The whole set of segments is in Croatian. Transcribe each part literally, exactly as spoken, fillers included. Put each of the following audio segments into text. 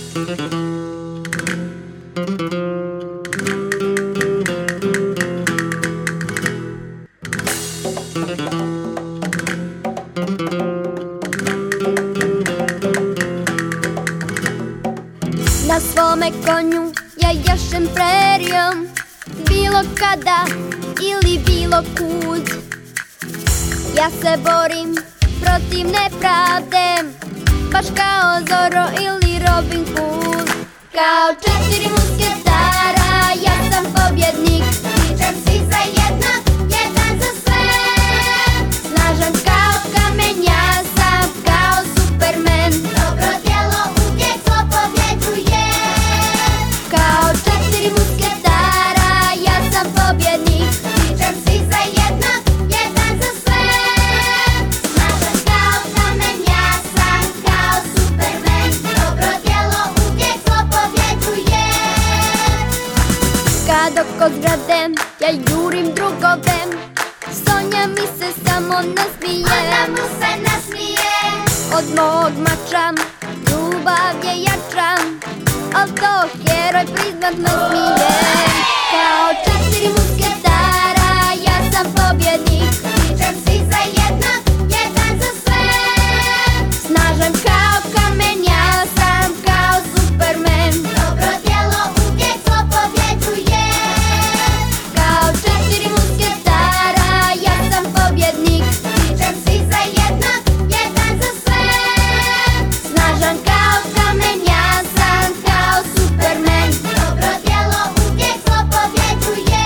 Na svome konju ja jašem prerijom, bilo kada ili bilo kud. Ja se borim protiv nepravde, baš kao Zorro ili Robin Hood. Kao četiri musketara ja sam pobjednik, pričam svi za jednog, jedan za sve. Snažan kao kamen, ja sam kao Superman, dobro djelo uvijek zlo pobjeđuje. Kao četiri musketara ja sam pobjednik, pričam svi za jednog, jedan za sve. Snažan kao kamen, ja sam kao Superman, dobro djelo uvijek zlo pobjeđuje. Kad oko zgrade ja jurim drugove, Sonja mi se samo nasmije. Ona mu se nasmije. Od mog mača ljubav je jača, al to heroj priznat ne smije. Kao četiri musketara ja sam pobjednik, pričam svi za jednog, jedan za sve. Snažan kao kamen, ja sam kao Superman, dobro djelo uvijek zlo pobjeđuje. Kao četiri musketara ja sam pobjednik, pričam svi za jednog, jedan za sve. Snažan kao kamen, ja sam kao Superman, dobro djelo uvijek zlo pobjeđuje.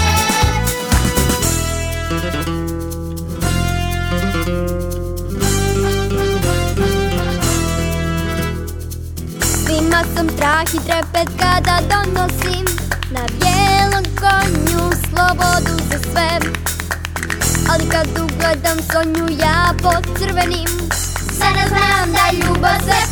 Svima sam strah i trepet kada donosim na bijelom konju slobodu za sve. Ali kad ugledam Sonju ja pocrvenim, sada znam da ljubav sve